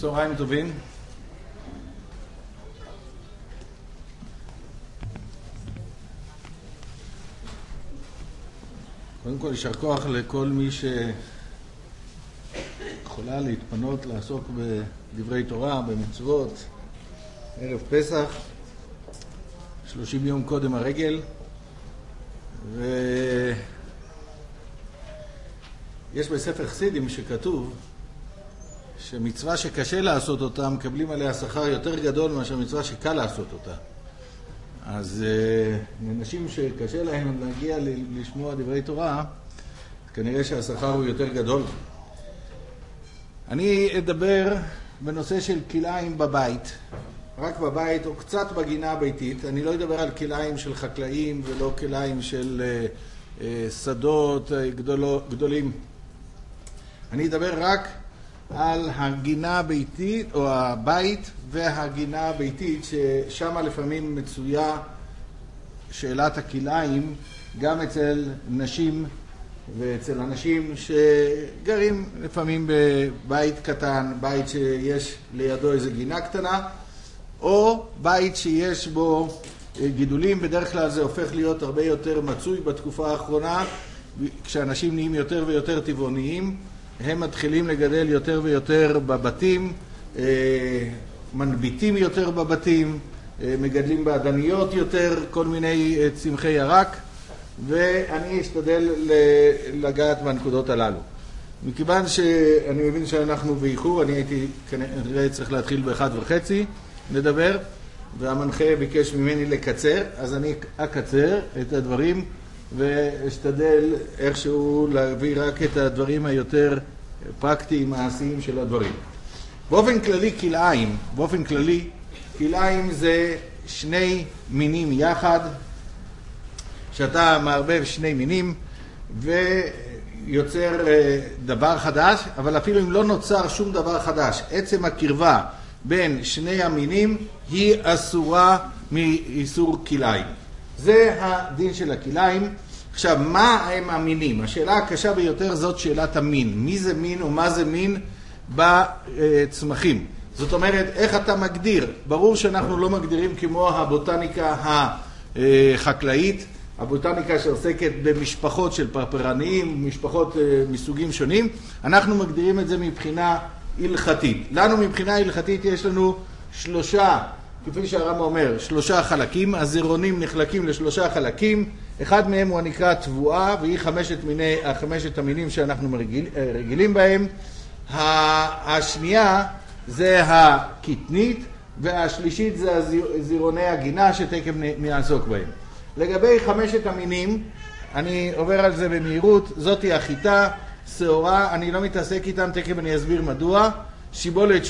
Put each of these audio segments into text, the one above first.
צהריים טובים. קודם כל יישר כוח לכל מי שיכולה להתפנות לעסוק בדברי תורה, במצוות, ערב פסח, 30 יום קודם הרגל. ויש בספר חסידים שכתוב שמצווה שקשה לעשות אותה מקבלים עליה שכר יותר גדול מאשר מצווה שקל לעשות אותה. אז אנשים שקשה להם להגיע לשמוע דברי תורה, כנראה שהשכר הוא יותר גדול. אני אדבר בנושא של כלאיים בבית, רק בבית או קצת בגינה הביתית. אני לא אדבר על כלאיים של חקלאים ולא כלאיים של שדות גדולים. אני אדבר רק על הגינה הביתית או הבית והגינה הביתית, ששם לפעמים מצויה שאלת הכלאיים גם אצל נשים ואצל אנשים שגרים לפעמים בבית קטן, בית שיש לידו איזו גינה קטנה, או בית שיש בו גידולים. בדרך כלל זה הופך להיות הרבה יותר מצוי בתקופה האחרונה, כשאנשים נהיים יותר ויותר טבעוניים, הם מתחילים לגדל יותר ויותר בבתים, מנביטים יותר בבתים, מגדלים בעדניות יותר, כל מיני צמחי ירק, ואני אשתדל לגעת בנקודות הללו. מכיוון שאני מבין שאנחנו באיחור, אני הייתי כנראה צריך להתחיל ב-1:30 לדבר, והמנחה ביקש ממני לקצר, אז אני אקצר את הדברים ואשתדל איכשהו להביא רק את הדברים היותר פרקטיים, מעשיים של הדברים. באופן כללי כלאיים זה שני מינים יחד, שאתה מערבב שני מינים ויוצר דבר חדש, אבל אפילו אם לא נוצר שום דבר חדש, עצם הקרבה בין שני המינים היא אסורה מאיסור כלאיים. זה הדין של הכלאיים. עכשיו, מה הם המינים? השאלה הקשה ביותר זאת שאלת המין. מי זה מין ומה זה מין בצמחים? זאת אומרת, איך אתה מגדיר? ברור שאנחנו לא מגדירים כמו הבוטניקה החקלאית, הבוטניקה שעוסקת במשפחות של פרפרניים, משפחות מסוגים שונים. אנחנו מגדירים את זה מבחינה הלכתית. לנו מבחינה הלכתית יש לנו שלושה, כפי שהרמב"ם אומר, 3 חלקים. הזרעונים נחלקים ל3 חלקים. אחד מהם הוא נקרא תבואה, והיא 5 המינים שאנחנו רגילים בהם. השנייה זה הקטנית, והשלישית זה זרעוני הגינה שתכף נעסוק בהם. לגבי 5 המינים, אני עובר על זה במהירות. זאתי החיטה, שעורה, אני לא מתעסק איתם, תכף אני אסביר מדוע. שיבולת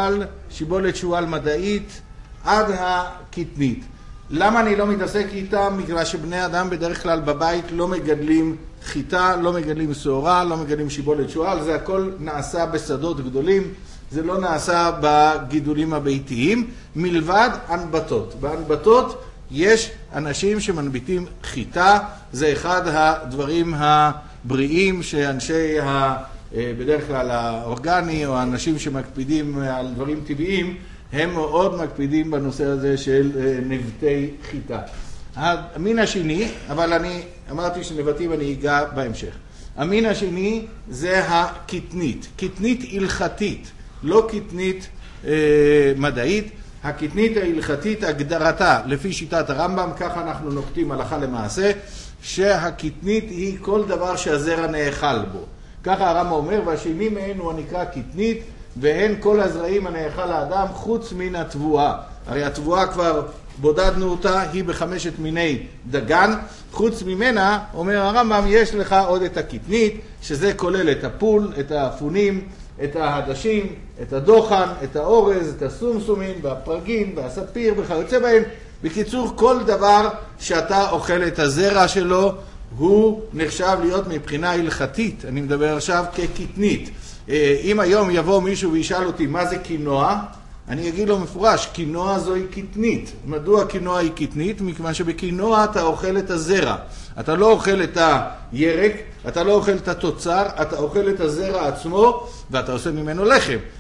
שועל מדעית, עד הקטנית. למה אני לא מתעסק איתם? בגלל שבני אדם בדרך כלל בבית לא מגדלים חיטה, לא מגדלים שעורה, לא מגדלים שיבולת שועל. זה הכל נעשה בשדות גדולים, זה לא נעשה בגידולים הביתיים, מלבד הנבטות. בהנבטות יש אנשים שמנביטים חיטה, זה אחד הדברים הבריאים שאנשי בדרך כלל האורגני או האנשים שמקפידים על דברים טבעיים, הם מאוד מקפידים בנושא הזה של נבטי חיטה. המין השני, אבל אני אמרתי שנבטים אני אגע בהמשך. המין השני זה הקטנית, קטנית הלכתית, לא קטנית מדעית. הקטנית ההלכתית, הגדרתה לפי שיטת הרמב"ם, ככה אנחנו נוקטים הלכה למעשה, שהקטנית היא כל דבר שהזרע נאכל בו. ככה הרמב"ם אומר, והשני מהן הוא הנקרא קטנית, והן כל הזרעים הנאכל האדם חוץ מן התבואה. הרי התבואה כבר בודדנו אותה, היא ב5 מיני דגן. חוץ ממנה, אומר הרמב"ם, יש לך עוד את הקטנית, שזה כולל את הפול, את האפונים, את ההדשים, את הדוחן, את האורז, את הסומסומים, והפרגין, והספיר, וכיוצא בהם. בקיצור, כל דבר שאתה אוכל את הזרע שלו, הוא נחשב להיות מבחינה הלכתית. אני מדבר עכשיו כקטנית. אם היום יבוא מישהו וישאל אותי מה זה קינוע, אני אגיד לו מפורש, קינוע זוהי קטנית. מדוע קינוע היא קטנית? מכיוון שבקינוע אתה אוכל את הזרע. אתה לא אוכל את הירק, אתה לא אוכל את התוצר, אתה אוכל את הזרע עצמו, ואתה עושה ממנו לחם.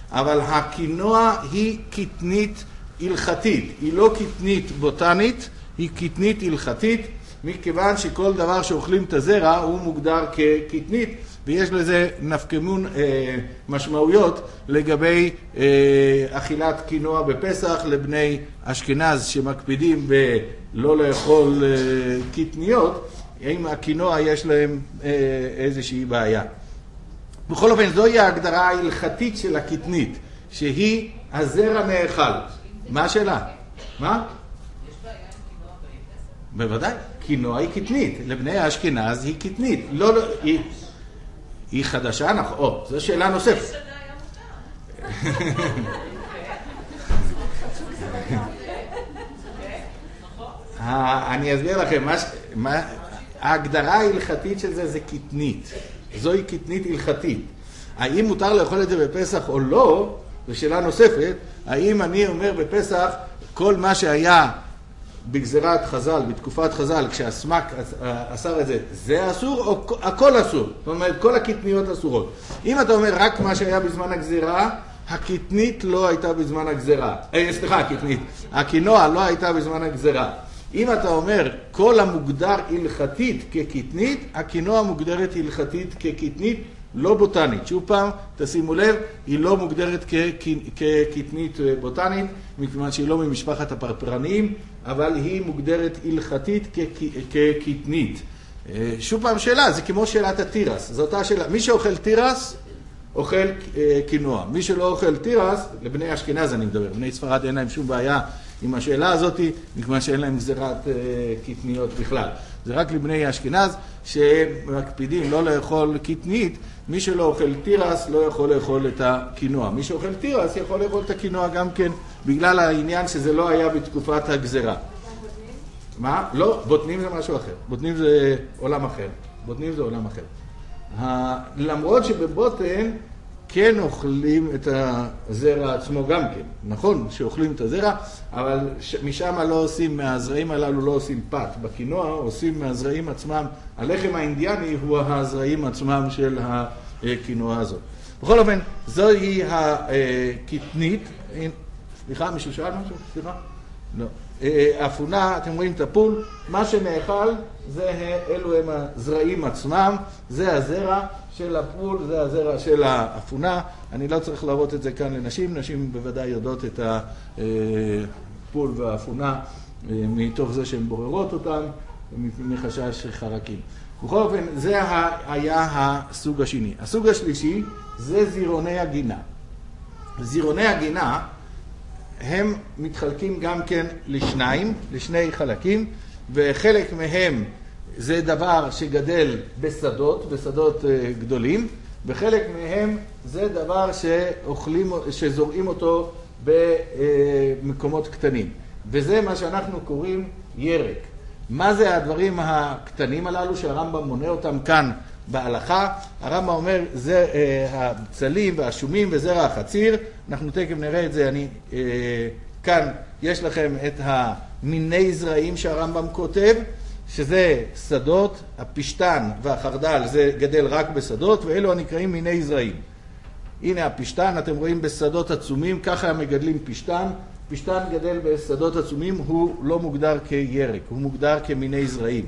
אבל הקינוע היא קטנית הלכתית, היא לא קטנית בוטנית, היא קטנית הלכתית, מכיוון שכל דבר שאוכלים את הזרע הוא מוגדר כקטנית, ויש לזה נפקמון משמעויות לגבי אכילת קינוע בפסח לבני אשכנז שמקפידים בלא לאכול קטניות, אם הקינוע יש להם איזושהי בעיה. בכל אופן, זוהי ההגדרה ההלכתית של הקטנית, שהיא הזרע נאכל. מה השאלה? מה? יש בעיה עם קינוע בפסח? בוודאי, קינוע היא קטנית, לבני האשכנז היא קטנית. לא, היא חדשה, נכון. זו שאלה נוספת. שנה היה מותר. אני אסביר לכם, ההגדרה ההלכתית של זה קטנית. זוהי קטנית הלכתית. האם מותר לאכול את זה בפסח או לא, זו שאלה נוספת. האם אני אומר בפסח, כל מה שהיה בגזירת חז"ל, בתקופת חז"ל, כשהסמ"ק אסר את זה, זה אסור או הכל אסור? זאת אומרת, כל הקטניות אסורות. אם אתה אומר רק מה שהיה בזמן הגזירה, הקטנית לא הייתה בזמן הגזירה. סליחה, הקטנית. הקינוע לא הייתה בזמן הגזירה. אם אתה אומר כל המוגדר הלכתית כקטנית, הקינוע מוגדרת הלכתית כקטנית, לא בוטנית. שוב פעם, תשימו לב, היא לא מוגדרת כקטנית בוטנית, מכיוון שהיא לא ממשפחת הפרפרניים, אבל היא מוגדרת הלכתית כקטנית. שוב פעם, שאלה, זה כמו שאלת התירס. זו אותה שאלה. מי שאוכל תירס, אוכל קינוע. מי שלא אוכל תירס, לבני אשכנז אני מדבר, בני ספרד אין להם שום בעיה עם השאלה הזאת, מכיוון שאין להם גזירת קטניות בכלל. זה רק לבני אשכנז שמקפידים לא לאכול קטנית, מי שלא אוכל תירס לא יכול לאכול את הקינוע. מי שאוכל תירס יכול לאכול את הקינוע גם כן, בגלל העניין שזה לא היה בתקופת הגזירה. מה? לא, בוטנים זה משהו אחר. בוטנים זה עולם אחר. בוטנים זה עולם אחר. למרות שבבוטן כן אוכלים את הזרע עצמו גם כן. נכון שאוכלים את הזרע, אבל משם לא עושים, מהזרעים הללו לא עושים פת. בקינוע עושים מהזרעים עצמם, הלחם האינדיאני הוא הזרעים עצמם של הקינוע הזאת. בכל אופן, זוהי הקטנית. סליחה, מישהו שאל משהו? סליחה? לא. אפונה, אתם רואים את הפול, מה שנאכל אלו הם הזרעים עצמם, זה הזרע של הפול, זה הזרע של האפונה. אני לא צריך להראות את זה כאן לנשים, נשים בוודאי יודעות את הפול והאפונה מתוך זה שהן בוררות אותם מחשש חרקים. בכל אופן, זה היה הסוג השני. הסוג השלישי זה זירוני הגינה. זירוני הגינה הם מתחלקים גם כן לשני חלקים, וחלק מהם זה דבר שגדל בשדות גדולים, וחלק מהם זה דבר שזורעים אותו במקומות קטנים. וזה מה שאנחנו קוראים ירק. מה זה הדברים הקטנים הללו שהרמב"ם מונה אותם כאן בהלכה? הרמב"ם אומר, זה הבצלים והשומים וזרע החציר. אנחנו תכף נראה את זה. כאן יש לכם את המיני זרעים שהרמב"ם כותב, שזה שדות, הפשטן והחרדל זה גדל רק בשדות, ואלו הנקראים מיני זרעים. הנה הפשטן, אתם רואים בשדות עצומים, ככה הם מגדלים פשטן. פשטן גדל בשדות עצומים, הוא לא מוגדר כירק, הוא מוגדר כמיני זרעים.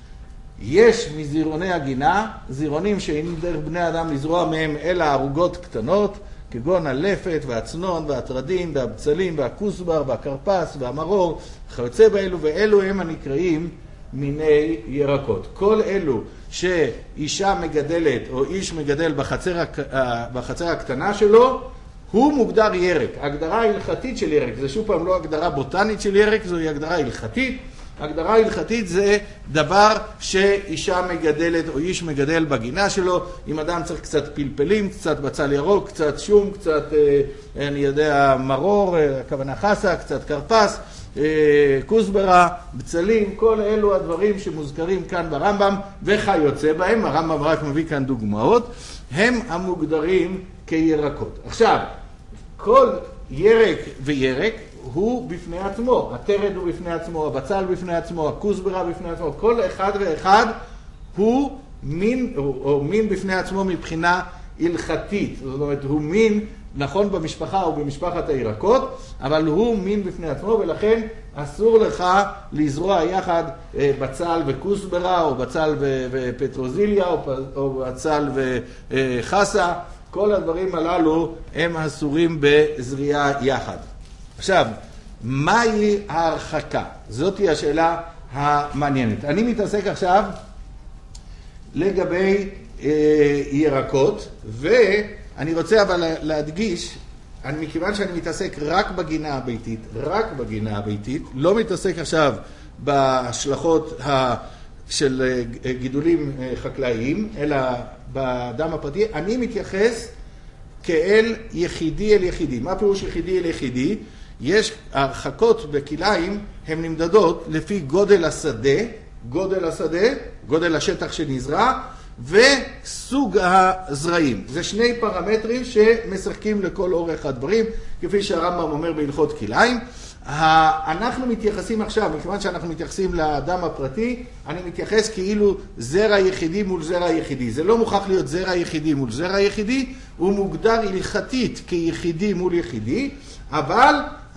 יש מזירוני הגינה, זירונים שאין דרך בני אדם לזרוע מהם אלא ערוגות קטנות, כגון הלפת והצנון והטרדים והבצלים והכוסבר והקרפס והמרור, חוצה באלו, ואלו הם הנקראים מיני ירקות. כל אלו שאישה מגדלת או איש מגדל בחצר הקטנה שלו, הוא מוגדר ירק. הגדרה הלכתית של ירק, זה שוב פעם לא הגדרה בוטנית של ירק, זוהי הגדרה הלכתית. הגדרה הלכתית זה דבר שאישה מגדלת או איש מגדל בגינה שלו. אם אדם צריך קצת פלפלים, קצת בצל ירוק, קצת שום, קצת, אני יודע, מרור, הכוונה חסה, קצת קרפס, כוסברה, בצלים, כל אלו הדברים שמוזכרים כאן ברמב"ם וכיוצא בהם, הרמב"ם רק מביא כאן דוגמאות, הם המוגדרים כירקות. עכשיו, כל ירק וירק הוא בפני עצמו, התרד הוא בפני עצמו, הבצל בפני עצמו, הכוסברה בפני עצמו, כל אחד ואחד הוא מין, או מין בפני עצמו מבחינה הלכתית, זאת אומרת הוא מין נכון במשפחה או במשפחת הירקות, אבל הוא מין בפני עצמו, ולכן אסור לך לזרוע יחד בצל וכוסברה, או בצל ופטרוזיליה, או בצל וחסה. כל הדברים הללו הם אסורים בזריעה יחד. עכשיו, מהי ההרחקה? זאת היא השאלה המעניינת. אני מתעסק עכשיו לגבי ירקות, ואני רוצה אבל להדגיש, מכיוון שאני מתעסק רק בגינה הביתית, לא מתעסק עכשיו בהשלכות של גידולים חקלאיים, אלא באדם הפרטי, אני מתייחס כאל יחידי אל יחידי. מה פירוש יחידי אל יחידי? יש הרחקות בכליים, הן נמדדות לפי גודל השטח שנזרע, וסוג הזרעים. זה שני פרמטרים שמשחקים לכל אורך הדברים, כפי שהרמב"ם אומר בהלכות כליים. אנחנו מתייחסים עכשיו, מכיוון שאנחנו מתייחסים לאדם הפרטי, אני מתייחס כאילו זרע יחידי מול זרע יחידי. זה לא מוכרח להיות זרע יחידי מול זרע יחידי, הוא מוגדר הלכתית כיחידי מול יחידי, אבל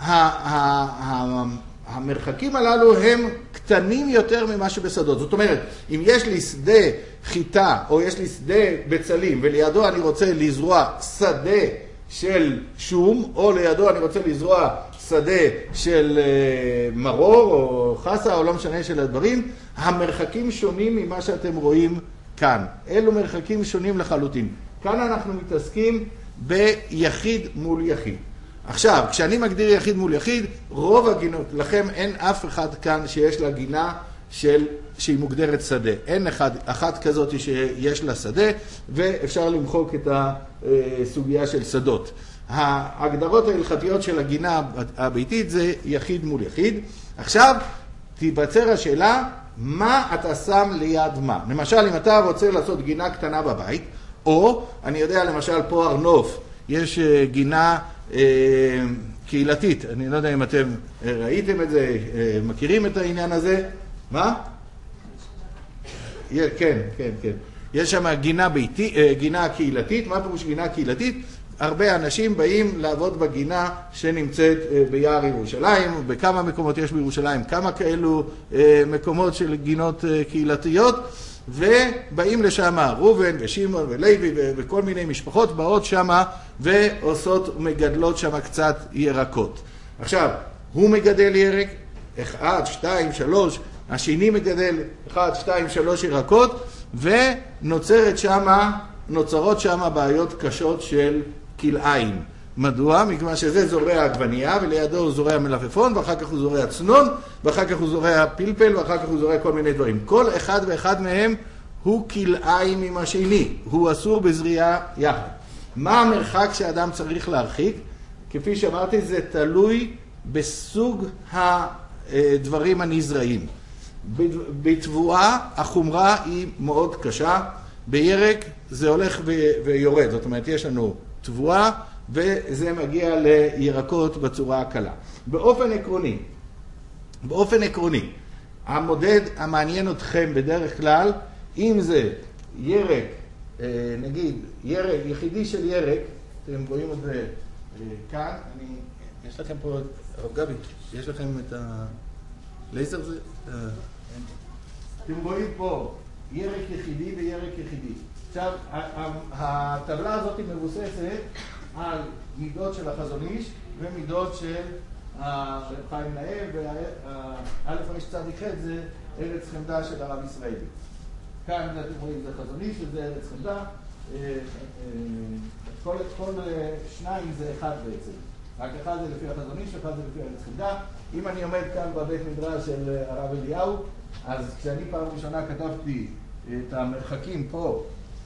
המרחקים הללו הם קטנים יותר ממה שבשדות. זאת אומרת, אם יש לי שדה חיטה או יש לי שדה בצלים ולידו אני רוצה לזרוע שדה של שום, או לידו אני רוצה לזרוע שדה של מרור או חסה או לא משנה של הדברים, המרחקים שונים ממה שאתם רואים כאן. אלו מרחקים שונים לחלוטין. כאן אנחנו מתעסקים ביחיד מול יחיד. עכשיו, כשאני מגדיר יחיד מול יחיד, רוב הגינות, לכם אין אף אחד כאן שיש לה גינה שהיא מוגדרת שדה. אין אחת כזאת שיש לה שדה, ואפשר למחוק את הסוגיה של שדות. ההגדרות ההלכתיות של הגינה הביתית זה יחיד מול יחיד. עכשיו, תיווצר השאלה, מה אתה שם ליד מה? למשל, אם אתה רוצה לעשות גינה קטנה בבית, או, אני יודע, למשל, פה ארנוף, יש גינה קהילתית. אני לא יודע אם אתם ראיתם את זה, מכירים את העניין הזה. מה? כן. יש שם גינה קהילתית. מה פירוש גינה קהילתית? הרבה אנשים באים לעבוד בגינה שנמצאת ביער ירושלים, בכמה מקומות יש בירושלים, כמה כאלו מקומות של גינות קהילתיות, ובאים לשם ראובן ושמעון ולוי וכל מיני משפחות באות שם ועושות מגדלות שם קצת ירקות. עכשיו, הוא מגדל ירק, 1, 2, 3, השני מגדל 1, 2, 3 ירקות, ונוצרות שם בעיות קשות של כלאיים. מדוע? מכיוון שזה זורע עגבנייה, ולידו הוא זורע מלפפון, ואחר כך הוא זורע צנון, ואחר כך הוא זורע פלפל, ואחר כך הוא זורע כל מיני דברים. כל אחד ואחד מהם הוא כלאיים עם השני, הוא אסור בזריעה יחד. מה המרחק שאדם צריך להרחיק? כפי שאמרתי, זה תלוי בסוג הדברים הנזרעים. בתבואה החומרה היא מאוד קשה, בירק זה הולך ויורד, זאת אומרת יש לנו תבואה וזה מגיע לירקות בצורה הקלה. באופן עקרוני, המודד המעניין אתכם בדרך כלל, אם זה ירק, נגיד ירק, יחידי של ירק, אתם רואים את זה כאן, יש לכם פה, הרב גבי, יש לכם את הלייזר זה? אתם רואים פה ירק יחידי וירק יחידי. עכשיו, הטבלה הזאת היא מבוססת על מידות של החזון איש ומידות של רב חיים נאה, וא' צדיק ח' זה ארץ חמדה של הרב ישראלי. כאן אתם רואים זה חזון איש וזה ארץ חמדה. כל שניים זה אחד בעצם. רק אחד זה לפי החזון איש ואחד זה לפי ארץ חמדה. אם אני עומד כאן בבית מדרש של הרב אליהו, אז כשאני פעם ראשונה כתבתי את המרחקים פה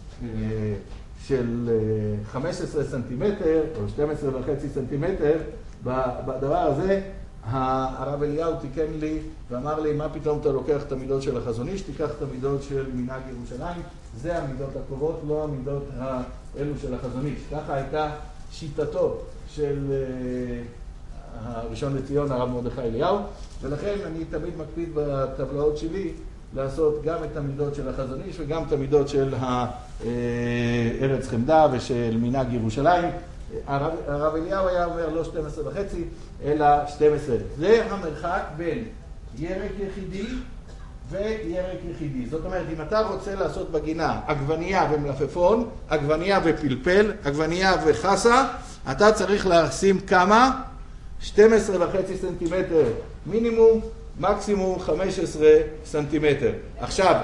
של 15 סנטימטר או 12.5 סנטימטר, בדבר הזה הרב אליהו תיקן לי ואמר לי, מה פתאום אתה לוקח את המידות של החזון איש, תיקח את המידות של מנהג ירושלים, זה המידות הקרובות, לא המידות האלו של החזון איש. ככה הייתה שיטתו של הראשון לציון, הרב מרדכי אליהו, ולכן אני תמיד מקפיד בטבלאות שלי לעשות גם את המידות של החזון איש וגם את המידות של ארץ חמדה ושל מנהג ירושלים. הרב אליהו היה אומר לא 12.5 אלא 12. זה המרחק בין ירק יחידי וירק יחידי. זאת אומרת, אם אתה רוצה לעשות בגינה עגבנייה ומלפפון, עגבנייה ופלפל, עגבנייה וחסה, אתה צריך לשים כמה? 12.5 סנטימטר מינימום, מקסימום 15 סנטימטר. עכשיו,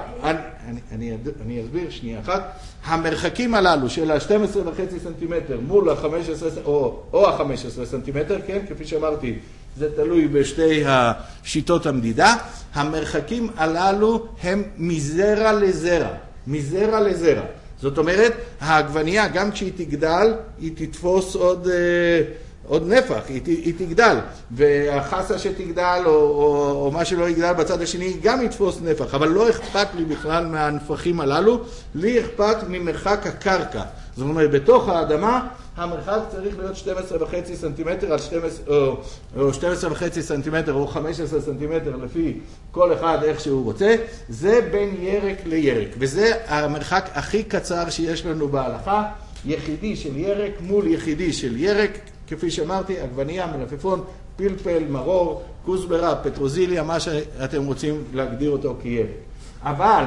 אני אסביר שנייה אחת. המרחקים הללו של ה-12.5 סנטימטר מול ה-15 או ה-15 סנטימטר, כן, כפי שאמרתי, זה תלוי בשתי השיטות המדידה. המרחקים הללו הם מזרע לזרע, מזרע לזרע. זאת אומרת, העגבנייה גם כשהיא תגדל, היא תתפוס עוד נפח, היא תגדל, והחסה שתגדל או מה שלא יגדל בצד השני גם יתפוס נפח, אבל לא אכפת לי בכלל מהנפחים הללו, לי אכפת ממרחק הקרקע. זאת אומרת, בתוך האדמה המרחק צריך להיות 12.5 סנטימטר על 12, או 12.5 סנטימטר או 15 סנטימטר לפי כל אחד איך שהוא רוצה. זה בין ירק לירק, וזה המרחק הכי קצר שיש לנו בהלכה, יחידי של ירק מול יחידי של ירק, כפי שאמרתי, עגבנייה, מלפפון, פלפל, מרור, כוסברה, פטרוזיליה, מה שאתם רוצים להגדיר אותו כירק. אבל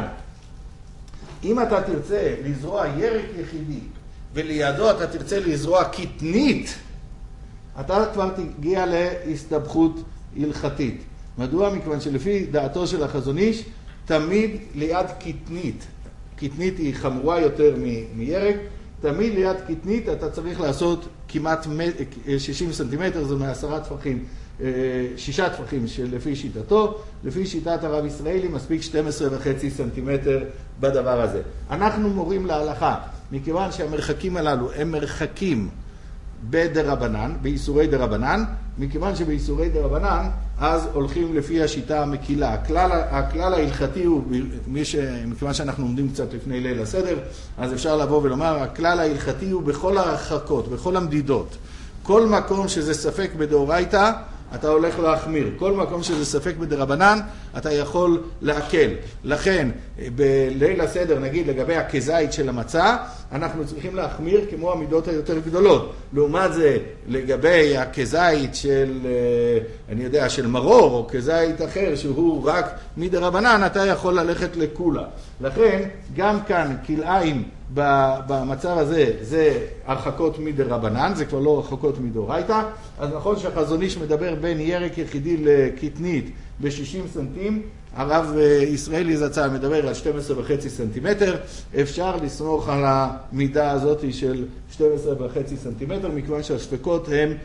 אם אתה תרצה לזרוע ירק יחידי ולידו אתה תרצה לזרוע קטנית, אתה כבר תגיע להסתבכות הלכתית. מדוע? מכיוון שלפי דעתו של החזון איש, תמיד ליד קטנית, קטנית היא חמורה יותר מירק, תמיד ליד קטנית אתה צריך לעשות כמעט 60 סנטימטר, זה מ10 טפחים, 6 טפחים שלפי שיטתו, לפי שיטת הרב ישראלי מספיק 12.5 סנטימטר בדבר הזה. אנחנו מורים להלכה, מכיוון שהמרחקים הללו הם מרחקים בדרבנן, באיסורי דרבנן, מכיוון שבאיסורי דרבנן אז הולכים לפי השיטה המקילה. הכלל ההלכתי הוא, מכיוון שאנחנו עומדים קצת לפני ליל הסדר, אז אפשר לבוא ולומר, הכלל ההלכתי הוא בכל הרחקות, בכל המדידות. כל מקום שזה ספק בדאורייתא, אתה הולך להחמיר. כל מקום שזה ספק בדרבנן, אתה יכול להקל. לכן, בליל הסדר, נגיד, לגבי הכזית של המצה, אנחנו צריכים להחמיר כמו המידות היותר גדולות. לעומת זה, לגבי הכזית של, אני יודע, של מרור, או כזית אחר, שהוא רק מדרבנן, אתה יכול ללכת לכולה. לכן, גם כאן, כלאיים במצב הזה, זה הרחקות מדרבנן, זה כבר לא הרחקות מדאורייתא. אז נכון שהחזון איש מדבר בין ירק יחידי לקטנית ב-60 סנטים, הרב ישראלי זצ"ל מדבר על 12.5 סנטימטר, אפשר לסמוך על המידה הזאת של 12.5 סנטימטר, מכיוון שהספקות הם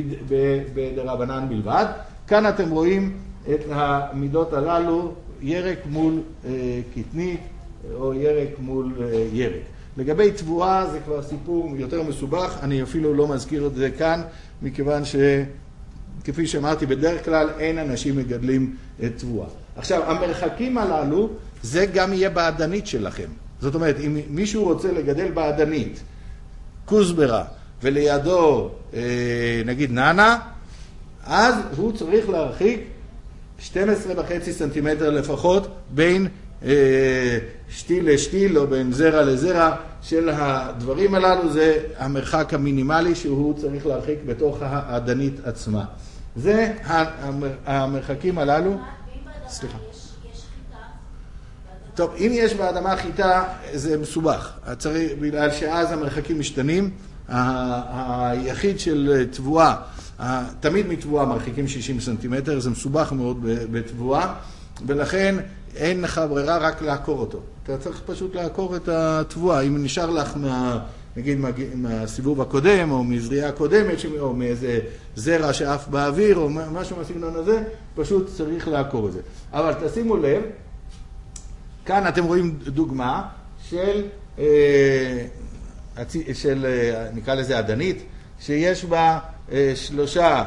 בדרבנן בלבד. כאן אתם רואים את המידות הללו, ירק מול קטנית או ירק מול ירק. לגבי תבואה זה כבר סיפור יותר מסובך, אני אפילו לא מזכיר את זה כאן, מכיוון שכפי שאמרתי, בדרך כלל אין אנשים מגדלים תבואה. עכשיו, המרחקים הללו, זה גם יהיה בעדנית שלכם. זאת אומרת, אם מישהו רוצה לגדל בעדנית, כוסברה, ולידו, נגיד נאנה, אז הוא צריך להרחיק 12.5 סנטימטר לפחות בין שתיל לשתיל או בין זרע לזרע של הדברים הללו. זה המרחק המינימלי שהוא צריך להרחיק בתוך העדנית עצמה. זה המרחקים הללו. סליחה. טוב, אם יש באדמה חיטה זה מסובך, בגלל שאז המרחקים משתנים. היחיד של תבואה, תמיד מתבואה מרחיקים 60 סנטימטר, זה מסובך מאוד בתבואה, ולכן אין לך ברירה רק לעקור אותו. אתה צריך פשוט לעקור את התבואה. אם נשאר לך נגיד מהסיבוב הקודם, או מזריעה הקודמת, או מאיזה זרע שאף באוויר, או משהו מהסגנון הזה, פשוט צריך לעקור את זה. אבל תשימו לב, כאן אתם רואים דוגמה של נקרא לזה עדנית, שיש בה שלושה,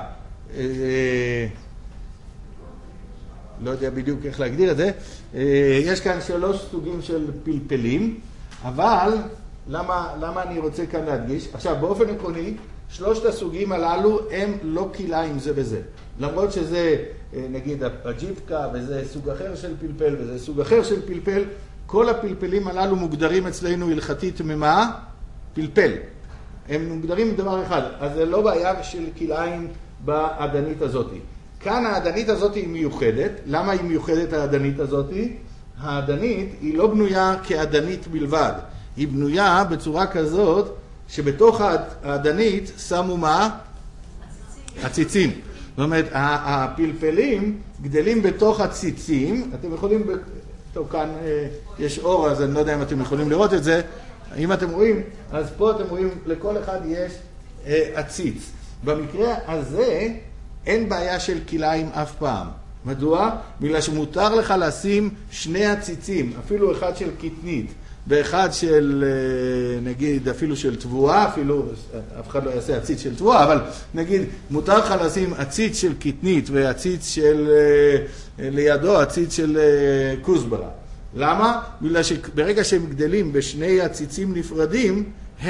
לא יודע בדיוק איך להגדיר את זה, יש כאן 3 סוגים של פלפלים, אבל למה אני רוצה כאן להדגיש? עכשיו, באופן עקרוני, 3 הסוגים הללו הם לא כלאיים זה בזה. למרות שזה, נגיד, הג'יפקה, וזה סוג אחר של פלפל, וזה סוג אחר של פלפל, כל הפלפלים הללו מוגדרים אצלנו הלכתית ממה? פלפל. הם מוגדרים בדבר אחד, אז זה לא בעיה של כלאיים באדנית הזאת. כאן האדנית הזאת היא מיוחדת. למה היא מיוחדת האדנית הזאת? האדנית היא לא בנויה כאדנית בלבד, היא בנויה בצורה כזאת שבתוך האדנית שמו מה? הציצים. זאת אומרת, הפלפלים גדלים בתוך הציצים. אתם יכולים, טוב, כאן יש אור, אז אני לא יודע אם אתם יכולים לראות את זה. אם אתם רואים, אז פה אתם רואים, לכל אחד יש עציץ. במקרה הזה אין בעיה של כלאיים אף פעם. מדוע? בגלל שמותר לך לשים שני עציצים, אפילו אחד של קטנית, ואחד של, נגיד, אפילו של תבואה, אפילו, אף אחד לא יעשה עציץ של תבואה, אבל נגיד, מותר לך לשים עציץ של קטנית ועציץ של, לידו, עציץ של כוסברה. למה? בגלל שברגע שהם גדלים בשני עציצים נפרדים,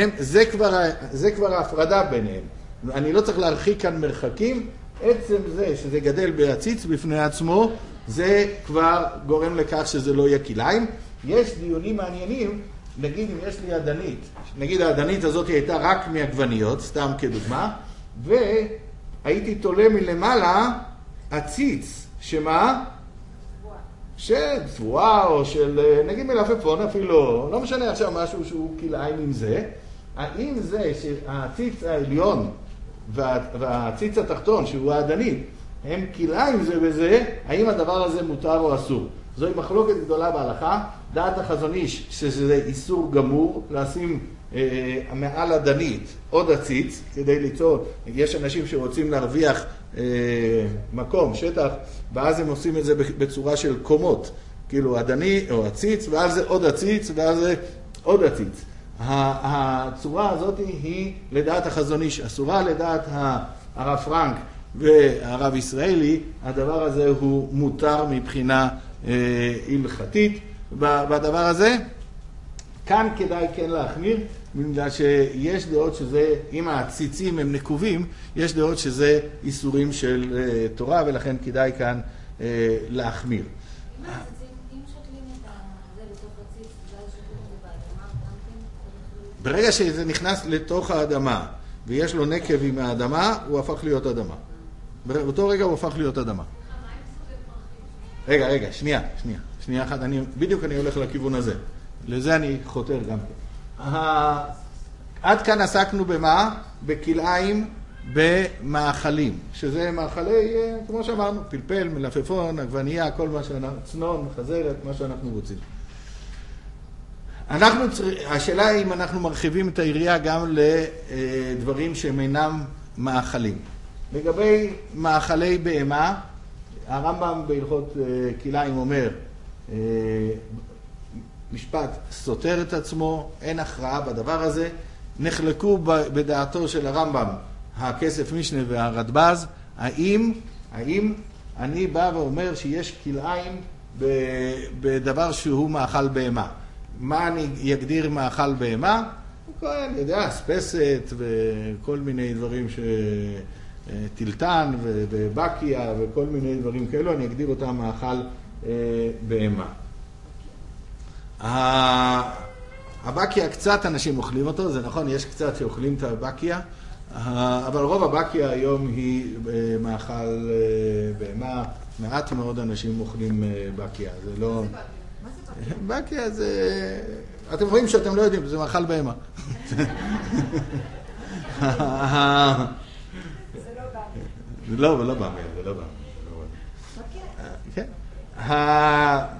זה כבר ההפרדה ביניהם. אני לא צריך להרחיק כאן מרחקים, עצם זה שזה גדל בעציץ בפני עצמו, זה כבר גורם לכך שזה לא יהיה כלאיים. יש דיונים מעניינים, נגיד אם יש לי אדנית, נגיד האדנית הזאת הייתה רק מעגבניות, סתם כדוגמה, והייתי תולה מלמעלה עציץ, שמה? של תבואה או של, נגיד מלפפון אפילו, לא משנה עכשיו משהו שהוא כלאיים עם זה, האם זה שהעציץ העליון והעציץ התחתון שהוא האדנית הם כלאיים זה בזה, האם הדבר הזה מותר או אסור? זוהי מחלוקת גדולה בהלכה. דעת החזון איש שזה איסור גמור לשים מעל אדנית עוד עציץ כדי ליצור, יש אנשים שרוצים להרוויח מקום, שטח, ואז הם עושים את זה בצורה של קומות, כאילו אדני או עציץ, ואז זה עוד עציץ, ואז זה עוד עציץ. הצורה הזאת היא לדעת החזון איש, אסורה לדעת הרב פרנק והרב ישראלי. הדבר הזה הוא מותר מבחינה הלכתית בדבר הזה. כאן כדאי כן להחמיר, בגלל שיש דעות שזה, אם הציצים הם נקובים, יש דעות שזה איסורים של תורה, ולכן כדאי כאן להחמיר. אם שותלים את זה לתוך הציץ, ואז שותלים את זה באדמה, גם כן? ברגע שזה נכנס לתוך האדמה, ויש לו נקב עם האדמה, הוא הפך להיות אדמה. באותו רגע הוא הפך להיות אדמה. רגע, שנייה אחת, בדיוק אני הולך לכיוון הזה. לזה אני חותר גם כן. עד כאן עסקנו במה? בכלאיים במאכלים, שזה מאכלי, כמו שאמרנו, פלפל, מלפפון, עגבנייה, כל מה שאנחנו, צנון, חזרת, מה שאנחנו רוצים. השאלה היא אם אנחנו מרחיבים את היריעה גם לדברים שהם אינם מאכלים. לגבי מאכלי בהמה, הרמב"ם בהלכות כלאיים אומר, משפט סותר את עצמו, אין הכרעה בדבר הזה. נחלקו בדעתו של הרמב"ם, הכסף משנה והרדב"ז, האם אני בא ואומר שיש כלאיים בדבר שהוא מאכל בהמה. מה אני יגדיר מאכל בהמה? אני יודע, ספסת וכל מיני דברים טילטן ובקיה וכל מיני דברים כאלו, אני אגדיר אותם מאכל בהמה. הבקיה, קצת אנשים אוכלים אותו, זה נכון, יש קצת שאוכלים את הבקיה, אבל רוב הבקיה היום היא מאכל בהמה, מעט מאוד אנשים אוכלים בקיה, זה לא... מה זה בקיה? בקיה זה... אתם רואים שאתם לא יודעים, זה מאכל בהמה. זה לא בקיה. לא בקיה, זה לא בקיה. בקיה? כן.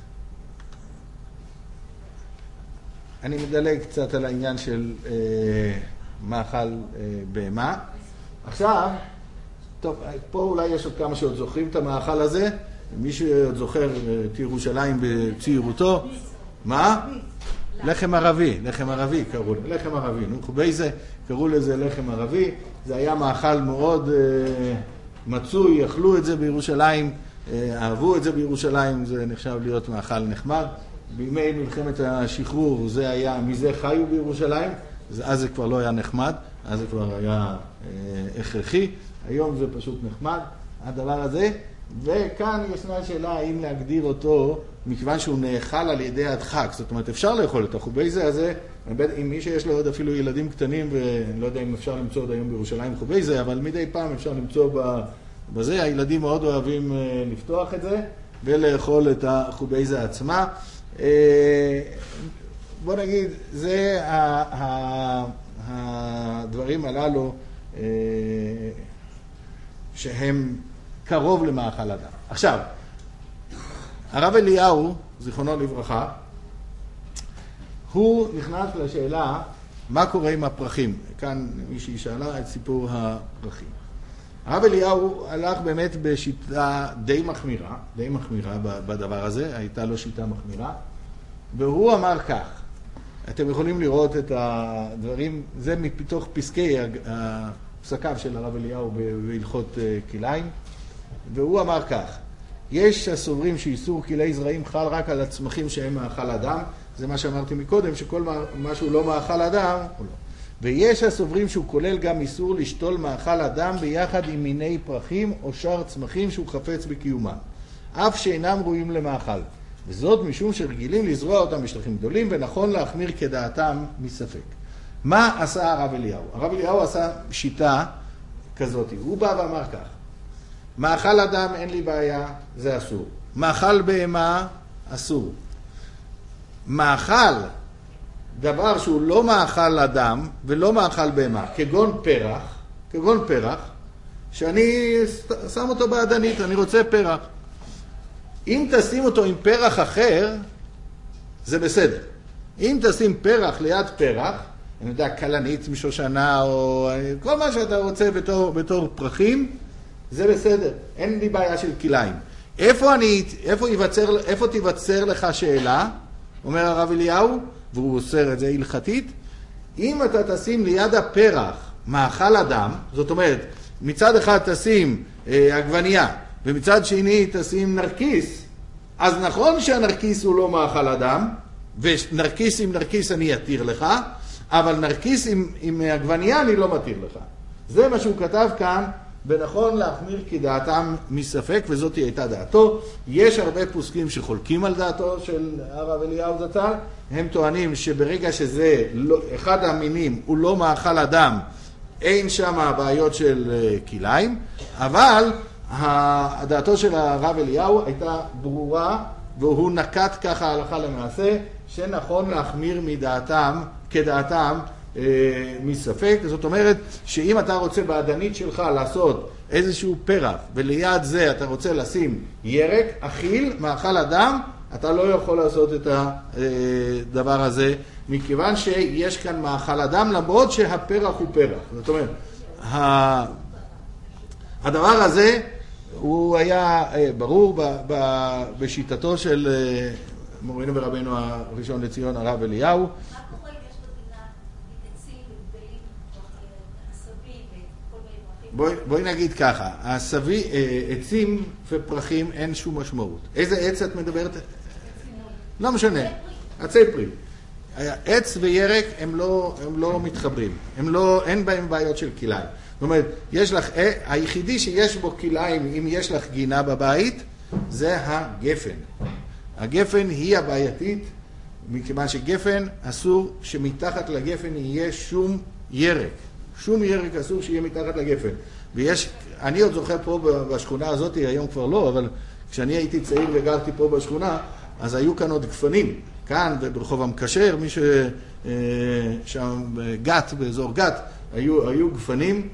אני מדלג קצת על העניין של מאכל בהמה. עכשיו, טוב, פה אולי יש עוד כמה שעוד זוכרים את המאכל הזה. מי שעוד זוכר את ירושלים בצעירותו. מה? לחם ערבי, לחם ערבי קראו לזה, לחם ערבי. באיזה קראו לזה לחם ערבי. זה היה מאכל מאוד מצוי, אכלו את זה בירושלים, אהבו את זה בירושלים, זה נחשב להיות מאכל נחמד. בימי מלחמת השחרור זה היה, מזה חיו בירושלים, אז זה כבר לא היה נחמד, אז זה כבר היה הכרחי, היום זה פשוט נחמד, הדבר הזה, וכאן ישנה שאלה האם להגדיר אותו, מכיוון שהוא נאכל על ידי הדחק. זאת אומרת, אפשר לאכול את החובייזה הזה, אם מי שיש לו עוד אפילו ילדים קטנים, ואני לא יודע אם אפשר למצוא עוד היום בירושלים חובייזה, אבל מדי פעם אפשר למצוא בזה. הילדים מאוד אוהבים לפתוח את זה, ולאכול את החובייזה עצמה. בוא נגיד, זה הדברים הללו שהם קרוב למאכל אדם. עכשיו, הרב אליהו, זיכרונו לברכה, הוא נכנס לשאלה מה קורה עם הפרחים. כאן מישהי שאלה את סיפור הפרחים. הרב אליהו הלך באמת בשיטה די מחמירה בדבר הזה, הייתה לו שיטה מחמירה, והוא אמר כך, אתם יכולים לראות את הדברים, זה מתוך פסקי הפסקיו של הרב אליהו בהלכות כליים, והוא אמר כך, יש הסוברים שאיסור כלי זרעים חל רק על הצמחים שהם מאכל אדם, זה מה שאמרתי מקודם, שכל מה שהוא לא מאכל אדם, הוא לא. ויש הסוברים שהוא כולל גם איסור לשתול מאכל אדם ביחד עם מיני פרחים או שאר צמחים שהוא חפץ בקיומם, אף שאינם ראויים למאכל. וזאת משום שרגילים לזרוע אותם בשטחים גדולים, ונכון להחמיר כדעתם מספק. מה עשה הרב אליהו? הרב אליהו עשה שיטה כזאת. הוא בא ואמר כך, מאכל אדם אין לי בעיה, זה אסור. מאכל בהמה, אסור. מאכל, דבר שהוא לא מאכל אדם ולא מאכל בהמה, כגון פרח, שאני שם אותו בעדנית, אני רוצה פרח. אם תשים אותו עם פרח אחר, זה בסדר. אם תשים פרח ליד פרח, אני יודע, קלנית משושנה, או כל מה שאתה רוצה בתור פרחים, זה בסדר. אין לי בעיה של כליים. איפה תיווצר לך שאלה? אומר הרב אליהו, והוא אוסר את זה הלכתית, אם אתה תשים ליד הפרח מאכל אדם, זאת אומרת, מצד אחד תשים עגבנייה, ומצד שני תשים נרקיס, אז נכון שהנרקיס הוא לא מאכל אדם, ונרקיס עם נרקיס אני אתיר לך, אבל נרקיס עם עגבנייה אני לא מתיר לך. זה מה שהוא כתב כאן, ונכון להחמיר כדעתם מספק, וזאת הייתה דעתו. יש הרבה פוסקים שחולקים על דעתו של הרב אליהו זצ"ל, הם טוענים שברגע שזה אחד המינים הוא לא מאכל אדם, אין שם בעיות של כליים, אבל דעתו של הרב אליהו הייתה ברורה, והוא נקט ככה הלכה למעשה, שנכון להחמיר כדעתם מספק. זאת אומרת שאם אתה רוצה בעדנית שלך לעשות איזשהו פרח, וליד זה אתה רוצה לשים ירק, אכיל, מאכל אדם, אתה לא יכול לעשות את הדבר הזה, מכיוון שיש כאן מאכל אדם, למרות שהפרח הוא פרח. זאת אומרת, הדבר הזה הוא היה ברור בשיטתו של מורנו ורבנו הראשון לציון, הרב אליהו. מה קורה אם יש בגינה עצים וגדלים, עשבים וכל מיני פרחים? בואי נגיד ככה, עצים ופרחים אין שום משמעות. איזה עץ את מדברת? לא משנה, עצי פרי. עץ וירק הם לא מתחברים, אין בהם בעיות של כליים. זאת אומרת, היחידי שיש בו כליים, אם יש לך גינה בבית, זה הגפן. הגפן היא הבעייתית, מכיוון שגפן אסור שמתחת לגפן יהיה שום ירק. שום ירק אסור שיהיה מתחת לגפן. אני עוד זוכר פה בשכונה הזאת, היום כבר לא, אבל כשאני הייתי צעיר וגרתי פה בשכונה, אז היו כאן עוד גפנים. כאן ברחוב המקשר, מי שם גת, באזור גת, היו גפנים,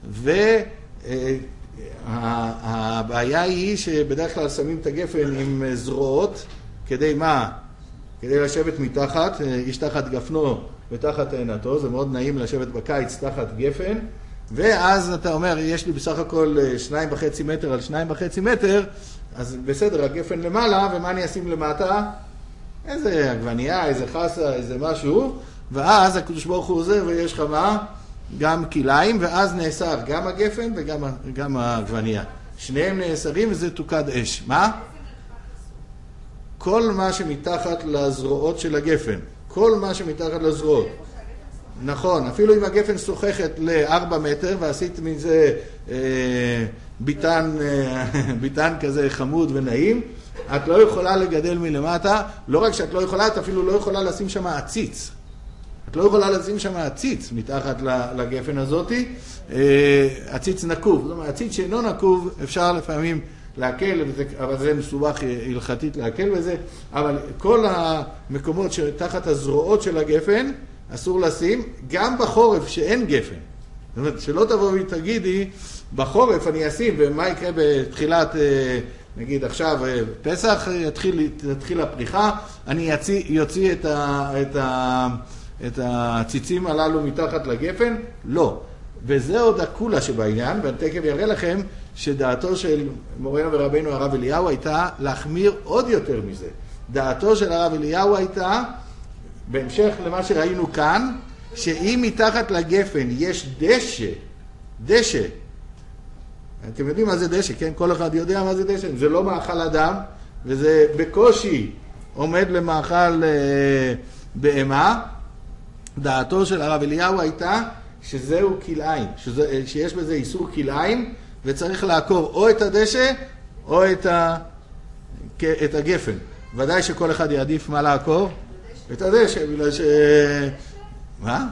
והבעיה היא שבדרך כלל שמים את הגפן עם זרועות, כדי מה? כדי לשבת מתחת, איש תחת גפנו ותחת עינתו, זה מאוד נעים לשבת בקיץ תחת גפן, ואז אתה אומר, יש לי בסך הכל 2.5 מטר על 2.5 מטר, אז בסדר, הגפן למעלה, ומה אני אשים למטה? איזה עגבנייה, איזה חסה, איזה משהו, ואז הקדוש ברוך הוא עוזר ויש לך מה? גם כליים, ואז נאסר גם הגפן וגם העגבנייה. שניהם נאסרים וזה תוקד אש. מה? כל מה שמתחת לזרועות של הגפן. כל מה שמתחת לזרועות. נכון, אפילו אם הגפן שוחכת ל4 מטר ועשית מזה ביטן כזה חמוד ונעים, את לא יכולה לגדל מלמטה, לא רק שאת לא יכולה, את אפילו לא יכולה לשים שם עציץ. את לא יכולה לשים שם עציץ מתחת לגפן הזאת, עציץ נקוב. זאת אומרת, עציץ שאינו נקוב אפשר לפעמים להקל, אבל זה מסובך הלכתית להקל בזה, אבל כל המקומות שתחת הזרועות של הגפן אסור לשים, גם בחורף שאין גפן. זאת אומרת, שלא תבוא ותגידי, בחורף אני אשים, ומה יקרה בתחילת, נגיד עכשיו פסח, תתחיל הפריחה, אני יוציא את הציצים הללו מתחת לגפן? לא. וזה עוד הקולה שבעניין, ואני תכף יראה לכם שדעתו של מורנו ורבנו הרב אליהו הייתה להחמיר עוד יותר מזה. דעתו של הרב אליהו הייתה, בהמשך למה שראינו כאן, שאם מתחת לגפן יש דשא, אתם יודעים מה זה דשא, כן? כל אחד יודע מה זה דשא. זה לא מאכל אדם, וזה בקושי עומד למאכל בהמה. דעתו של הרב אליהו הייתה שזהו כלאיים, שיש בזה איסור כלאיים, וצריך לעקור או את הדשא או את הגפן. ודאי שכל אחד יעדיף מה לעקור? את הדשא, בגלל ש... מה?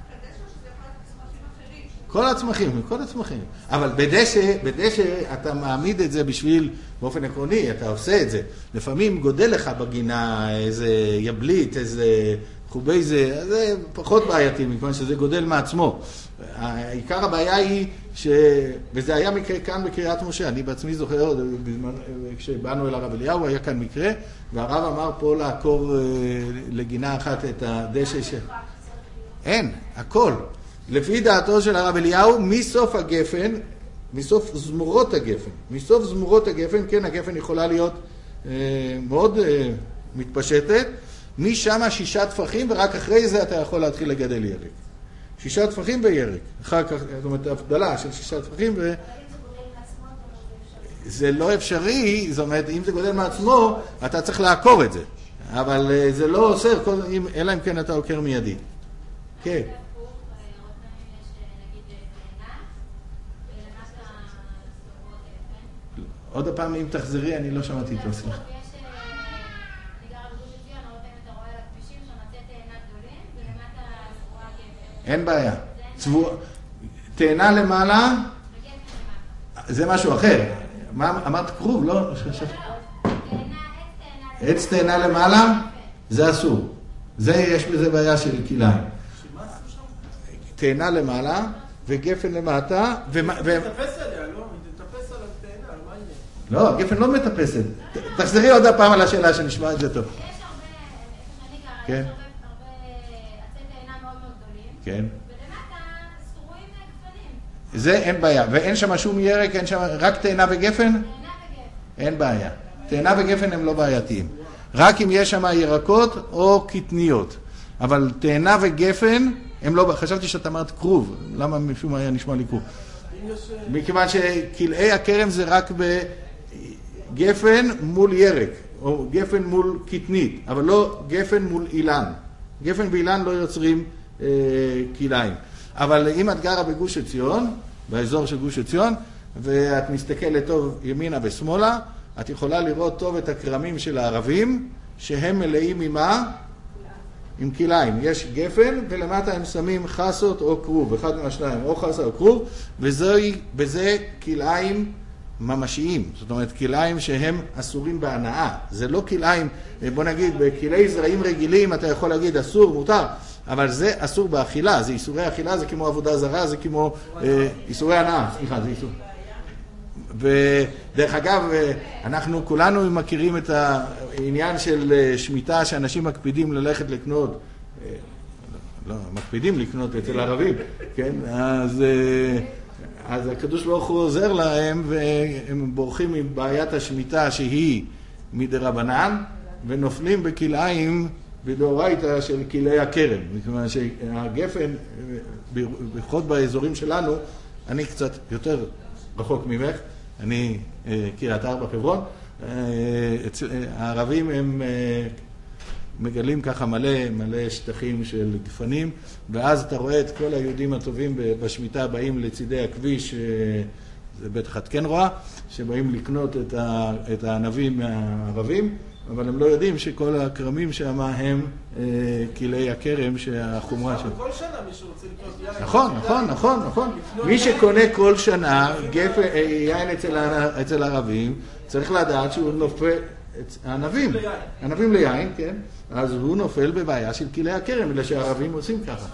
כל הצמחים. אבל בדשא אתה מעמיד את זה בשביל, באופן עקרוני, אתה עושה את זה. לפעמים גודל לך בגינה איזה יבלית, איזה חובי זה פחות בעייתי, מכיוון שזה גודל מעצמו. העיקר הבעיה היא וזה היה מקרה כאן בקריית משה, אני בעצמי זוכר, כשבאנו אל הרב אליהו, היה כאן מקרה, והרב אמר פה לעקור לגינה אחת את הדשא אין, הכל. לפי דעתו של הרב אליהו, מסוף הגפן, מסוף זמורות הגפן, כן, הגפן יכולה להיות מאוד מתפשטת, משם 6 טפחים, ורק אחרי זה אתה יכול להתחיל לגדל ירק. 6 טפחים וירק. אחר כך, זאת אומרת, הבדלה של 6 טפחים ו... זה לא אפשרי, זאת אומרת, אם זה גודל מעצמו, אתה צריך לעקור את זה. אבל זה לא אוסר, אלא אם כן אתה עוקר מיידי. כן. עוד הפעם, אם תחזרי, אני לא שמעתי איתו, סליחה. אין בעיה. תאנה למעלה, זה משהו אחר. מה אמרת כרוב, לא? עץ תאנה למעלה, זה אסור. יש בזה בעיה של כלאיים. תאנה למעלה וגפן למטה. תטפס עליה, לא? תטפס על התאנה, מה העניין? לא, הגפן לא מטפסת. תחזרי עוד הפעם על השאלה שנשמע את זה טוב. יש הרבה, כן. כן. ולמטה סרועים גפנים. זה אין בעיה. ואין שם שום ירק, אין שם רק תאנה וגפן? תאנה וגפן. אין בעיה. תאנה וגפן הם לא בעייתיים. רק אם יש שם ירקות או קטניות. אבל תאנה וגפן הם לא... חשבתי שאת אמרת כרוב. למה משום מה היה נשמע לי כרוב? מכיוון שכלאי הכרם זה רק בגפן מול ירק, או גפן מול קטנית, אבל לא גפן מול אילן. גפן ואילן לא יוצרים כלאיים. אבל אם את גרה בגוש עציון, באזור של גוש עציון, ואת מסתכלת טוב ימינה ושמאלה, את יכולה לראות טוב את הכרמים של הערבים, שהם מלאים ממה? עם כלאיים. יש גפן, ולמטה הם שמים חסות או כרוב, אחד מהשניים, או חסה או כרוב, וזה כלאיים ממשיים. זאת אומרת, כלאיים שהם אסורים בהנאה. זה לא כלאיים, בוא נגיד, בכלאי זרעים רגילים אתה יכול להגיד אסור, מותר, אבל זה אסור באכילה, זה איסורי אכילה, זה כמו עבודה זרה, זה כמו איסורי הנאה, סליחה, זה איסור. ודרך אגב, אנחנו כולנו מכירים את העניין של שמיטה, שאנשים מקפידים ללכת לקנות, לא, מקפידים לקנות אצל ערבים, כן? אז הקדוש ברוך הוא עוזר להם, והם בורחים מבעיית השמיטה שהיא מדרבנן, ונופלים בכלאיים בדאורייתא של כלאי הכרם. מכיוון שהגפן, בכל באזורים שלנו, אני קצת יותר רחוק ממך, אני קריית ארבע חברון, הערבים הם מגלים ככה מלא שטחים של גפנים, ואז אתה רואה את כל היהודים הטובים בשמיטה באים לצידי הכביש, זה בטח את כן רואה, שבאים לקנות את הענבים מהערבים, אבל הם לא יודעים שכל הכרמים שם הם כלי הכרם שהחומרה שם. כל שנה מישהו רוצה לקנות יין. נכון. מי שקונה כל שנה יין אצל ערבים, צריך לדעת שהוא נופל, ענבים ליין, כן? אז הוא נופל בבעיה של כלי הכרם, בגלל שהערבים עושים ככה.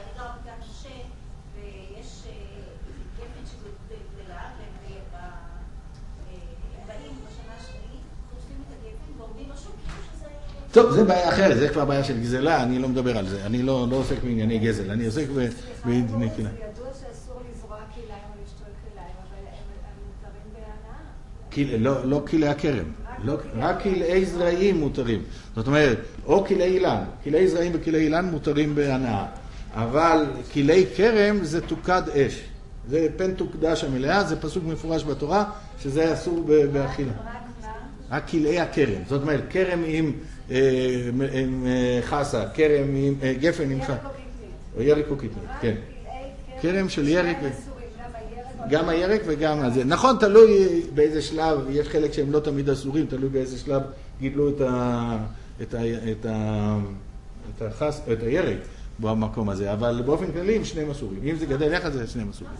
טוב, זה בעיה אחרת, זה כבר בעיה של גזלה, אני לא מדבר על זה, אני לא עוסק בענייני גזל, אני עוסק בענייני כליים. זה ידוע שאסור לזרוע כליים או לשתול כליים, אבל הם מותרים בהנאה? לא כלי הכרם, רק כלי זרעים מותרים. זאת אומרת, או כלי אילן, כלי זרעים וכלי אילן מותרים בהנאה, אבל כלי כרם זה תוקד אש. זה פן תוקדש המלאה, זה פסוק מפורש בתורה, שזה אסור באכילה. רק כלי הכרם, זאת אומרת, כרם עם חסה, כרם עם גפן עם חסה. או ירק או קטנית, כן. כרם של ירק, גם הירק וגם הזה. נכון, תלוי באיזה שלב, יש חלק שהם לא תמיד אסורים, תלוי באיזה שלב גידלו את הירק במקום הזה, אבל באופן כללי הם שניהם אסורים. אם זה גדל יחד זה שניהם אסורים.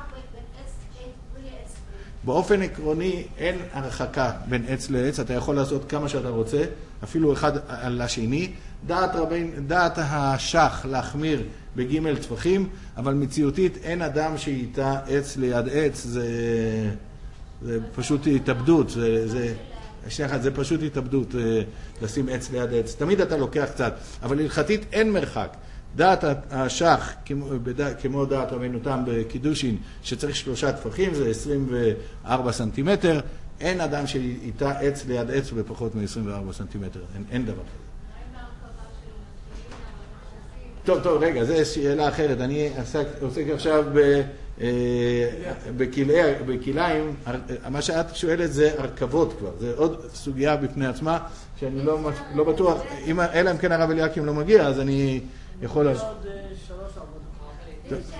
באופן עקרוני אין הרחקה בין עץ לעץ, אתה יכול לעשות כמה שאתה רוצה, אפילו אחד על השני. דעת השח להחמיר בג' טפחים, אבל מציאותית אין אדם שאיתה עץ ליד עץ, זה פשוט התאבדות, זה פשוט התאבדות לשים עץ ליד עץ. תמיד אתה לוקח קצת, אבל הלכתית אין מרחק. דעת השח, כמו דעת רבנו תם בקידושין, שצריך 3 טפחים, זה 24 סנטימטר, אין אדם שאיתה עץ ליד עץ בפחות מ-24 סנטימטר, אין דבר כזה. טוב, רגע, זו שאלה אחרת. אני עוסק עכשיו בכליים, מה שאת שואלת זה הרכבות כבר, זה עוד סוגיה בפני עצמה, שאני לא בטוח, אלא אם כן הרב אליקים לא מגיע, אז אני יכול לעשות. עוד 3-4 דקות.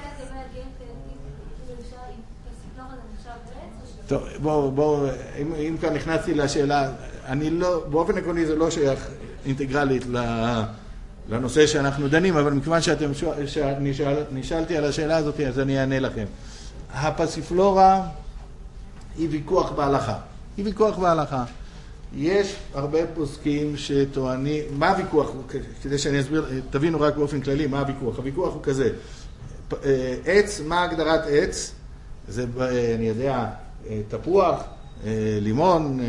טוב, בואו, אם כאן נכנסתי לשאלה, אני לא, באופן עקרוני זה לא שייך אינטגרלית לנושא שאנחנו דנים, אבל מכיוון נשאלתי על השאלה הזאת, אז אני אענה לכם. הפסיפלורה היא ויכוח בהלכה. יש הרבה פוסקים שטוענים, מה הוויכוח? כדי שאני אסביר, תבינו רק באופן כללי מה הוויכוח. הוויכוח הוא כזה, עץ, מה הגדרת עץ? זה, אני יודע, תפוח, לימון,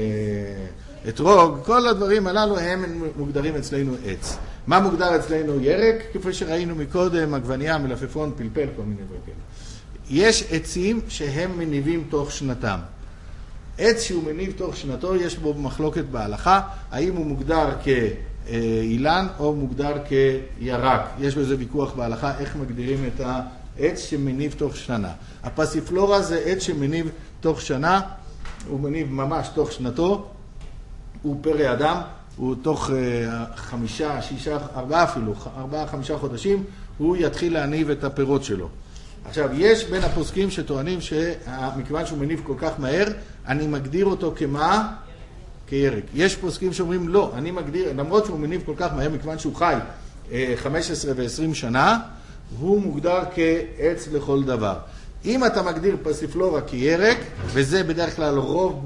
אתרוג, כל הדברים הללו הם מוגדרים אצלנו עץ. מה מוגדר אצלנו ירק? כפי שראינו מקודם, עגבנייה, מלפפון, פלפל, כל מיני דברים כאלה. יש עצים שהם מניבים תוך שנתם. עץ שהוא מניב תוך שנתו, יש בו מחלוקת בהלכה, האם הוא מוגדר כאילן או מוגדר כירק. יש בזה ויכוח בהלכה, איך מגדירים את העץ שמניב תוך שנה. הפסיפלורה זה עץ שמניב תוך שנה, הוא מניב ממש תוך שנתו, הוא פרא אדם, הוא תוך 5, 6, 4 אפילו, 4-5 חודשים, הוא יתחיל להניב את הפירות שלו. עכשיו, יש בין הפוסקים שטוענים שמכיוון שהוא מניב כל כך מהר, אני מגדיר אותו כמה? כירק. יש פוסקים שאומרים לא, אני מגדיר, למרות שהוא מניב כל כך מהר, מכיוון שהוא חי 15 ו-20 שנה, הוא מוגדר כעץ לכל דבר. אם אתה מגדיר פסיפלורה כירק, וזה בדרך כלל רוב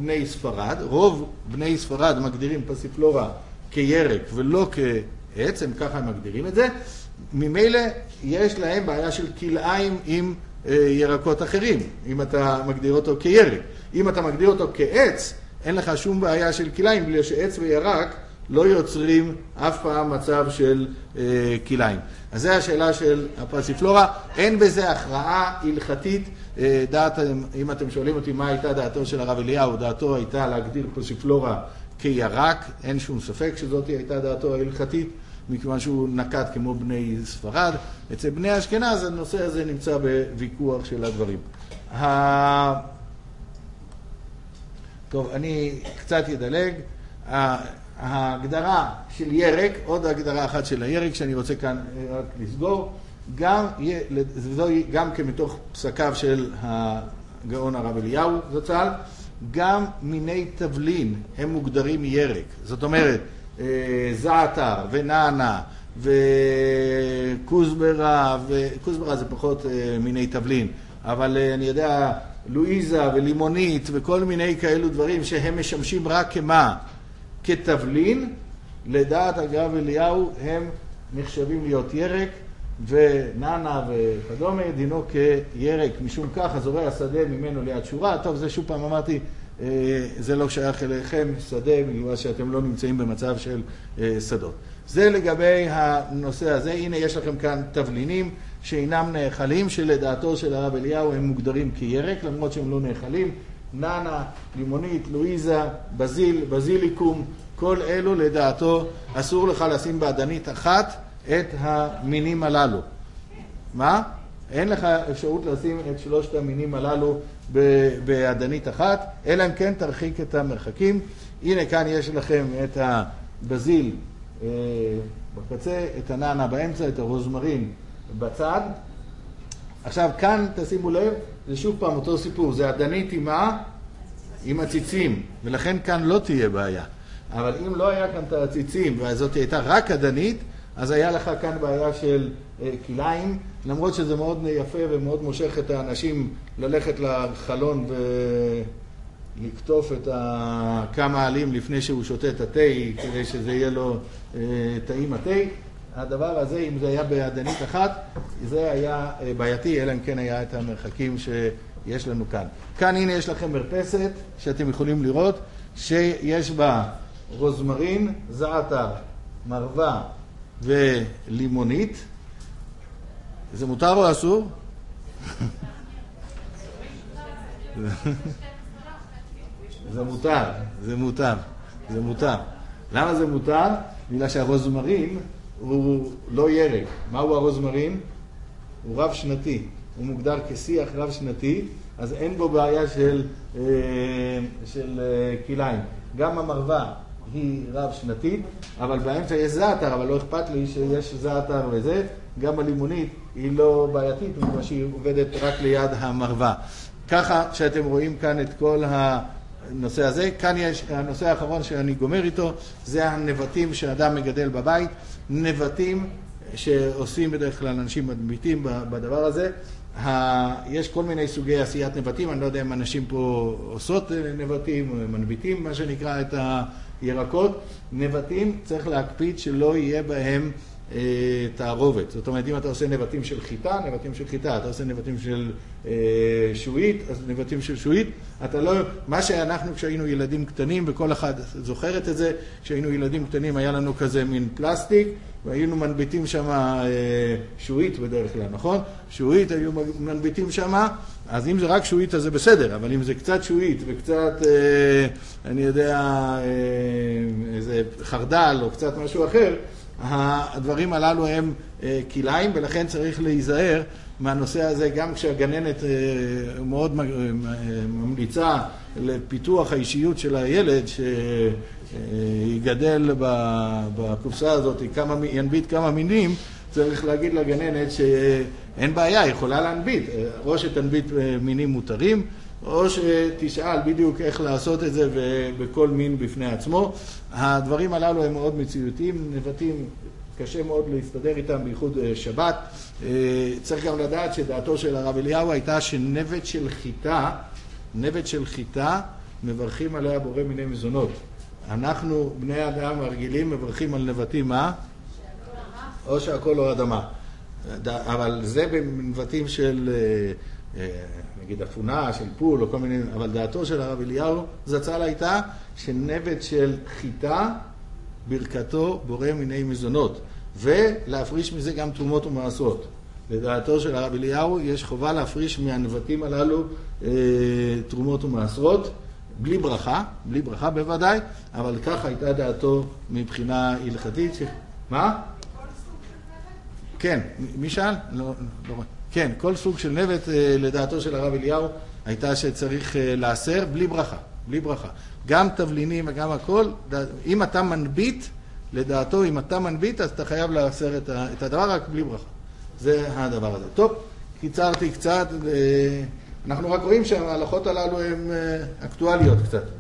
בני ספרד מגדירים פסיפלורה כירק ולא כעץ, הם ככה מגדירים את זה, ממילא יש להם בעיה של כלאיים עם ירקות אחרים, אם אתה מגדיר אותו כירק. אם אתה מגדיר אותו כעץ, אין לך שום בעיה של כלאיים, בגלל שעץ וירק לא יוצרים אף פעם מצב של כלאיים. אז זו השאלה של הפסיפלורה. אין בזה הכרעה הלכתית. אם אתם שואלים אותי מה הייתה דעתו של הרב אליהו, דעתו הייתה להגדיר פסיפלורה כירק, אין שום ספק שזאת הייתה דעתו ההלכתית, מכיוון שהוא נקט כמו בני ספרד. אצל בני אשכנז הנושא הזה נמצא בוויכוח של הדברים. טוב, אני קצת ידלג. ההגדרה של ירק, עוד הגדרה אחת של הירק שאני רוצה כאן רק לסגור, גם כמתוך פסקיו של הגאון הרב אליהו זצ"ל, גם מיני תבלין הם מוגדרים ירק. זאת אומרת, זעתר ונענה וכוסברה, וכוסברה זה פחות מיני תבלין, אבל אני יודע, לואיזה ולימונית וכל מיני כאלו דברים שהם משמשים רק כמה? כתבלין, לדעת הרב אליהו הם נחשבים להיות ירק, ונענה וכדומה דינו כירק, משום כך אזורי השדה ממנו ליד שורה. טוב, זה שוב פעם אמרתי, זה לא שייך אליכם, שדה, בגלל שאתם לא נמצאים במצב של שדות. זה לגבי הנושא הזה. הנה יש לכם כאן תבלינים שאינם נאכלים, שלדעתו של הרב אליהו הם מוגדרים כירק, למרות שהם לא נאכלים. נענה, לימונית, לואיזה, בזיליקום, כל אלו לדעתו אסור לך לשים באדנית אחת את המינים הללו. מה? אין לך אפשרות לשים את שלושת המינים הללו באדנית אחת, אלא אם כן תרחיק את המרחקים. הנה כאן יש לכם את הבזיל בקצה, את הנענה באמצע, את הרוזמרין בצד. עכשיו כאן תשימו לב, זה שוב פעם אותו סיפור, זה אדנית עם מה? עם הציצים, ולכן כאן לא תהיה בעיה. אבל אם לא היה כאן את הציצים וזאת הייתה רק אדנית, אז היה לך כאן בעיה של כליים, למרות שזה מאוד יפה ומאוד מושך את האנשים ללכת לחלון ולקטוף את כמה עלים לפני שהוא שותה את התה, כדי שזה יהיה לו טעים התה. הדבר הזה, אם זה היה באדנית אחת, זה היה בעייתי, אלא אם כן היה את המרחקים שיש לנו כאן. כאן הנה יש לכם מרפסת שאתם יכולים לראות, שיש בה רוזמרין, זעתר, מרווה ולימונית. זה מותר או אסור? זה מותר, זה מותר, זה מותר. למה זה מותר? בגלל שהרוזמרין הוא לא ירק. מהו הרוזמרין? הוא רב שנתי. הוא מוגדר כשיח רב שנתי, אז אין בו בעיה של כליים. גם המרווה היא רב שנתית, אבל באמצע יש זעתר, אבל לא אכפת לי שיש זעתר וזה. גם הלימונית היא לא בעייתית, מכיוון שהיא עובדת רק ליד המרווה. ככה שאתם רואים כאן את כל הנושא הזה. כאן יש הנושא האחרון שאני גומר איתו, זה הנבטים שאדם מגדל בבית. נבטים שעושים בדרך כלל אנשים מדביטים בדבר הזה. יש כל מיני סוגי עשיית נבטים, אני לא יודע אם אנשים פה עושות נבטים, מנביטים מה שנקרא את הירקות. נבטים צריך להקפיד שלא יהיה בהם תערובת. זאת אומרת, אם אתה עושה נבטים של חיטה, נבטים של חיטה. אתה עושה נבטים של שועית, אז נבטים של שועית. אתה לא, מה שאנחנו כשהיינו ילדים קטנים, וכל אחד זוכרת את זה, כשהיינו ילדים קטנים היה לנו כזה מין פלסטיק, והיינו מנביטים שם שועית בדרך כלל, נכון? שועית היו מנביטים שם, אז אם זה רק שועית אז זה בסדר, אבל אם זה קצת שועית וקצת, אני יודע, איזה חרדל או קצת משהו אחר, הדברים הללו הם כליים, ולכן צריך להיזהר מהנושא הזה, גם כשהגננת מאוד ממליצה לפיתוח האישיות של הילד, שיגדל בקופסה הזאת, ינביט כמה מינים, צריך להגיד לגננת שאין בעיה, יכולה להנביט, או שתנביט מינים מותרים, או שתשאל בדיוק איך לעשות את זה בכל מין בפני עצמו. הדברים הללו הם מאוד מציאותיים, נבטים קשה מאוד להסתדר איתם, בייחוד שבת. צריך גם לדעת שדעתו של הרב אליהו הייתה שנבט של חיטה מברכים עליה בורא מיני מזונות. אנחנו בני אדם הרגילים מברכים על נבטים מה? או שהכל או אדמה. אבל זה בנבטים של נגיד אפונה, של פול או כל מיני, אבל דעתו של הרב אליהו זצ"ל הייתה שנבט של חיטה ברכתו בורא מיני מזונות, ולהפריש מזה גם תרומות ומעשרות. לדעתו של הרב אליהו יש חובה להפריש מהנבטים הללו תרומות ומעשרות, בלי ברכה בוודאי, אבל כך הייתה דעתו מבחינה הלכתית. מה? כן, מי שאל? לא. כן, כל סוג של נבט לדעתו של הרב אליהו הייתה שצריך לאסר בלי בלי ברכה. גם תבלינים וגם הכל, אם אתה מנביט, לדעתו, אם אתה מנביט, אז אתה חייב לאסר את הדבר, רק בלי ברכה. זה הדבר הזה. טוב, קיצרתי קצת, אנחנו רק רואים שההלכות הללו הן אקטואליות קצת.